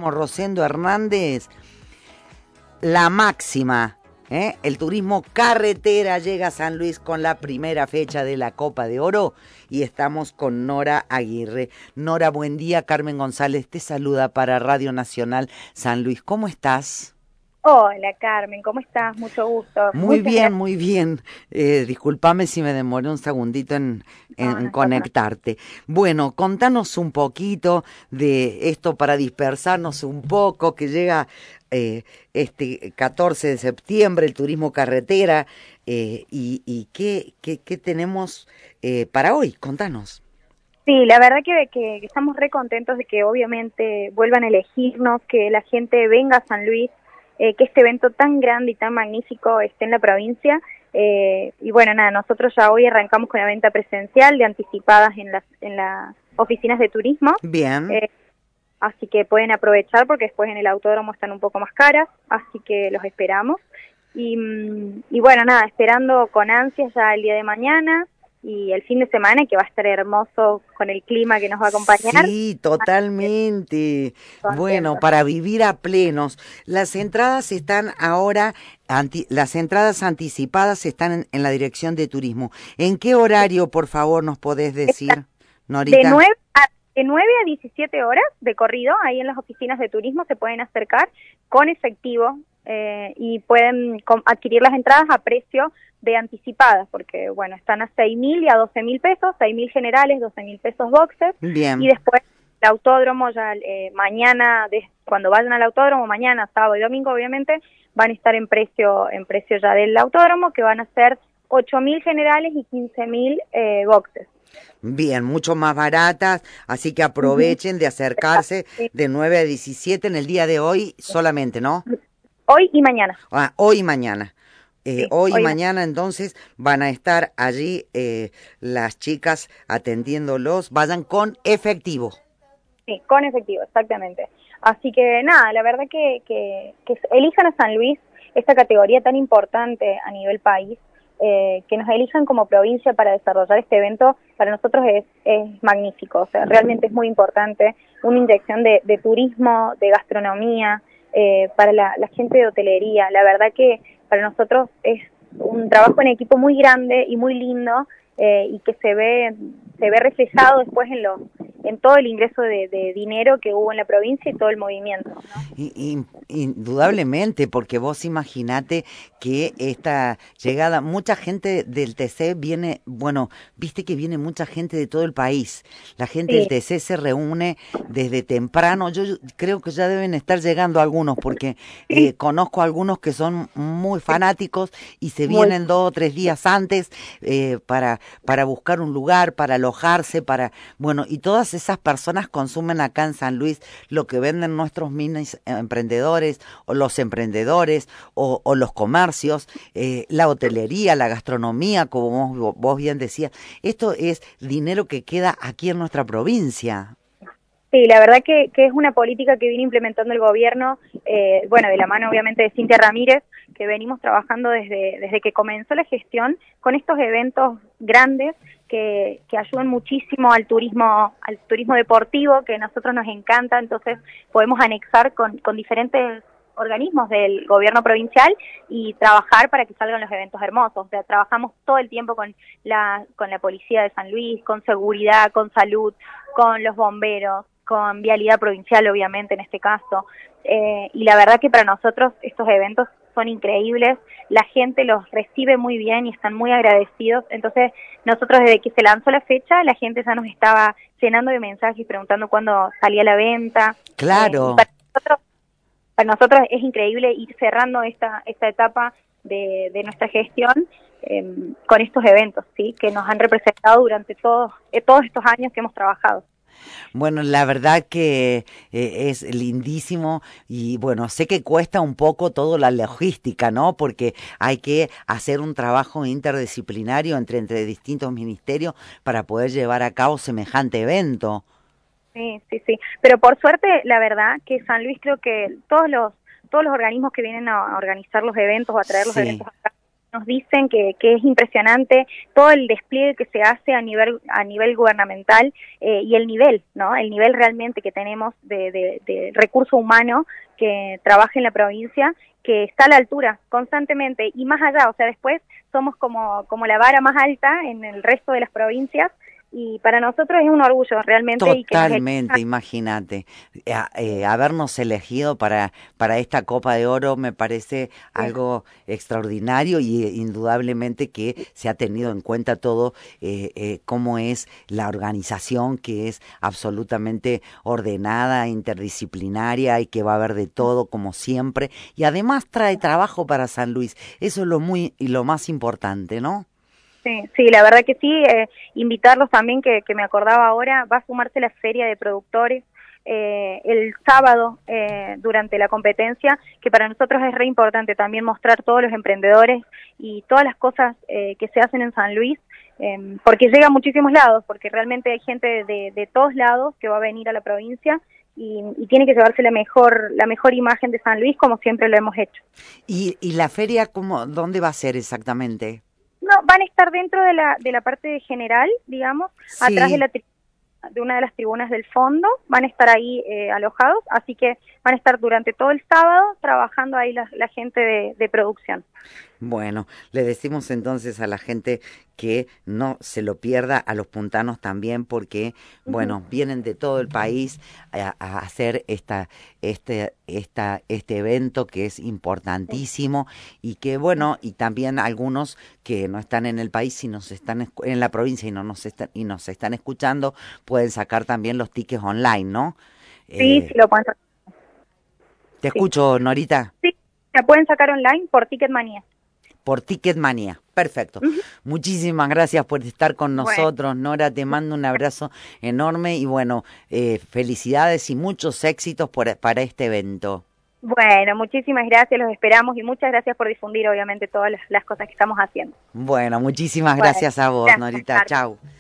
Como Rosendo Hernández, la máxima, el turismo carretera llega a San Luis con la primera fecha de la Copa de Oro y estamos con Nora Aguirre. Nora, buen día. Carmen González te saluda para Radio Nacional San Luis. ¿Cómo estás? Hola Carmen, ¿cómo estás? Mucho gusto. Muy Muchas bien, gracias. muy bien. Discúlpame si me demoré un segundito en No está mal. conectarte. Bueno, contanos un poquito de esto para dispersarnos un poco, que llega este 14 de septiembre, el turismo carretera, y qué tenemos para hoy. Contanos. Sí, la verdad que estamos re contentos de que obviamente vuelvan a elegirnos, que la gente venga a San Luis, que este evento tan grande y tan magnífico esté en la provincia. Y bueno, nada, nosotros ya hoy arrancamos con la venta presencial de anticipadas en las oficinas de turismo. Bien. Así que pueden aprovechar porque después en el autódromo están un poco más caras, así que los esperamos. Y bueno, nada, esperando con ansias ya el día de mañana y el fin de semana, que va a estar hermoso con el clima que nos va a acompañar. Sí, totalmente. Bueno, Contentos. para vivir a plenos. Las entradas están ahora, las entradas anticipadas están en la dirección de turismo. ¿En qué horario, por favor, nos podés Está decir, de Norita? 9 de 9 a 17 horas de corrido, ahí en las oficinas de turismo se pueden acercar con efectivo y pueden adquirir las entradas a precio de anticipadas, porque bueno, están a 6.000 y a 12.000 pesos, 6.000 generales, 12.000 pesos boxes, y Bien, después el autódromo ya mañana, cuando vayan al autódromo, mañana, sábado y domingo obviamente, van a estar en precio ya del autódromo, que van a ser 8.000 generales y 15.000 boxes. bien, mucho más baratas, así que Ujú. aprovechen de acercarse de 9 a 17 en el día de hoy solamente, ¿no? Hoy y mañana. Hoy y mañana. Sí, Hoy y hoy y mañana. mañana entonces van a estar allí las chicas atendiéndolos. Vayan con efectivo. Sí, con efectivo, exactamente. Así que nada, la verdad que elijan a San Luis, esta categoría tan importante a nivel país, que nos elijan como provincia para desarrollar este evento, para nosotros es magnífico. O sea, realmente es muy importante, una inyección de turismo, de gastronomía, para la gente de hotelería. La verdad que para nosotros es un trabajo en equipo muy grande y muy lindo, y que se ve reflejado después en todo el ingreso de dinero que hubo en la provincia y todo el movimiento, ¿no? Indudablemente, porque vos imaginate que esta llegada, mucha gente del TC viene, bueno, viste que viene mucha gente de todo el país. La gente del Sí, TC se reúne desde temprano. Yo creo que ya deben estar llegando algunos, porque sí, conozco algunos que son muy fanáticos y se muy. vienen 2 o 3 días antes para buscar un lugar, para alojarse, bueno, y todas esas personas consumen acá en San Luis lo que venden nuestros minis emprendedores o los emprendedores o los comercios, la hotelería, la gastronomía, como vos bien decías. Esto es dinero que queda aquí en nuestra provincia. Sí, la verdad que es una política que viene implementando el gobierno, bueno, de la mano obviamente de Cintia Ramírez, que venimos trabajando desde que comenzó la gestión con estos eventos grandes que ayudan muchísimo al turismo deportivo, que a nosotros nos encanta. Entonces podemos anexar con diferentes organismos del gobierno provincial y trabajar para que salgan los eventos hermosos. O sea, trabajamos todo el tiempo con la policía de San Luis, con seguridad, con salud, con los bomberos, con vialidad provincial, obviamente, en este caso. Y la verdad que para nosotros estos eventos son increíbles, la gente los recibe muy bien y están muy agradecidos. Entonces, nosotros desde que se lanzó la fecha, la gente ya nos estaba llenando de mensajes preguntando cuándo salía la venta. Y Claro. para nosotros es increíble ir cerrando esta etapa de nuestra gestión, con estos eventos, ¿sí? Que nos han representado durante todos estos años que hemos trabajado. Bueno, la verdad que es lindísimo y bueno, sé que cuesta un poco toda la logística, ¿no? Porque hay que hacer un trabajo interdisciplinario entre distintos ministerios para poder llevar a cabo semejante evento. Sí, sí, sí. Pero por suerte, la verdad que San Luis, creo que todos los organismos que vienen a organizar los eventos o a traer los eventos Sí, acá, nos dicen que es impresionante todo el despliegue que se hace a nivel gubernamental y el nivel, ¿no? El nivel realmente que tenemos de recurso humano que trabaja en la provincia, que está a la altura constantemente y más allá, o sea, después somos como la vara más alta en el resto de las provincias. Y para nosotros es un orgullo realmente. Totalmente, imagínate. Habernos elegido para esta Copa de Oro me parece algo extraordinario y indudablemente que se ha tenido en cuenta todo cómo es la organización, que es absolutamente ordenada, interdisciplinaria y que va a haber de todo como siempre. Y además trae trabajo para San Luis. Eso es lo más importante, ¿no? Sí, la verdad que sí, invitarlos también, que me acordaba ahora, va a sumarse la Feria de Productores el sábado durante la competencia, que para nosotros es re importante también mostrar todos los emprendedores y todas las cosas que se hacen en San Luis, porque llega a muchísimos lados, porque realmente hay gente de todos lados que va a venir a la provincia y tiene que llevarse la mejor imagen de San Luis, como siempre lo hemos hecho. ¿Y la feria dónde va a ser exactamente? No, van a estar dentro de la parte general, digamos, Sí. atrás de una de las tribunas del fondo, van a estar ahí alojados, así que van a estar durante todo el sábado trabajando ahí la gente de producción. Bueno, le decimos entonces a la gente que no se lo pierda, a los puntanos también, porque, bueno, vienen de todo el país a hacer este evento que es importantísimo y que, bueno, y también algunos que no están en el país y nos están en la provincia y nos están escuchando, pueden sacar también los tickets online, ¿no? Sí, sí lo pueden sacar. Te escucho, Norita. Sí, la pueden sacar online por Ticketmanía. Por Ticketmanía, perfecto. Muchísimas gracias por estar con nosotros, Nora, te mando un abrazo enorme y bueno, felicidades y muchos éxitos para este evento. Bueno, muchísimas gracias, los esperamos y muchas gracias por difundir obviamente todas las cosas que estamos haciendo. Bueno, muchísimas gracias a vos, gracias, Norita, Carlos. chau.